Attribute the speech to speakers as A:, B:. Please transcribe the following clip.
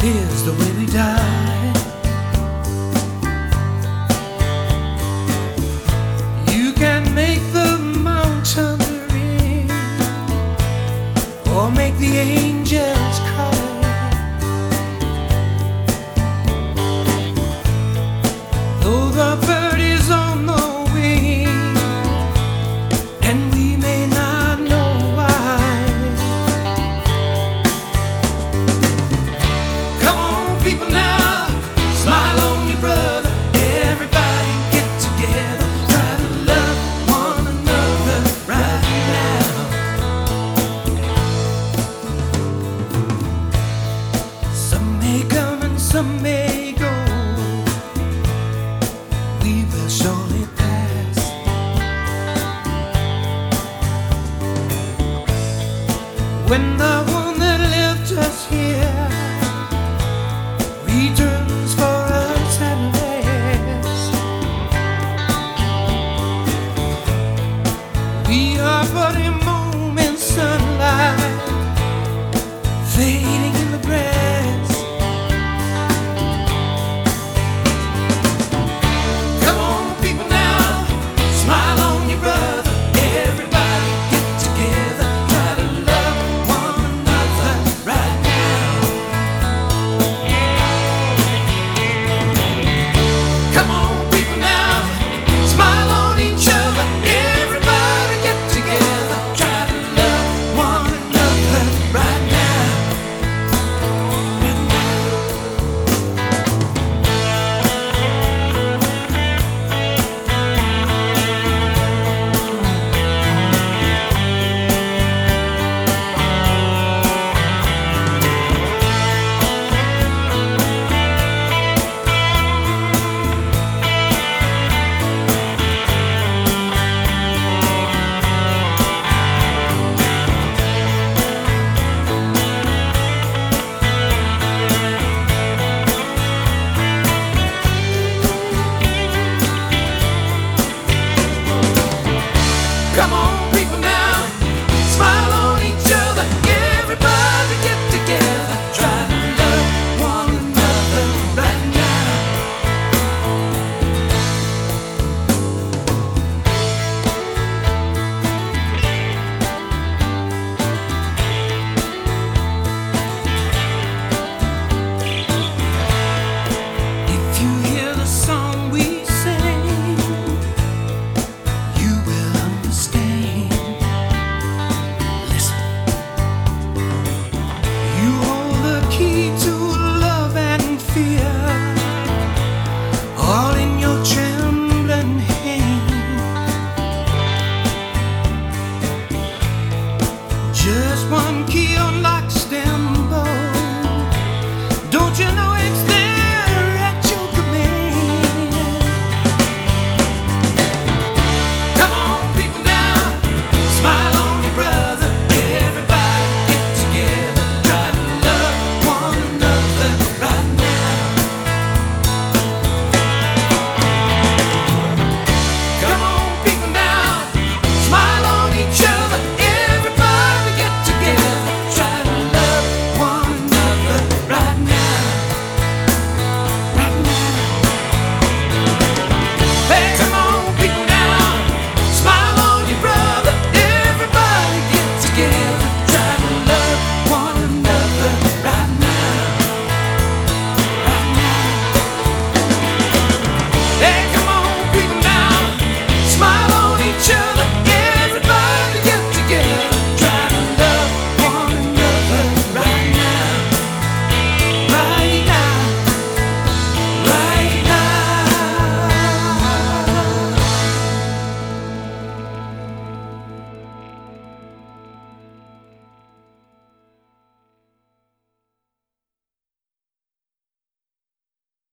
A: Here's the way we die. You can make the mountain rain or make the angels cry. Though the bird is on the wing and we may not know why. Come on, people, now smile on your brother. Everybody get together, try to love one another right now. Some may come and some may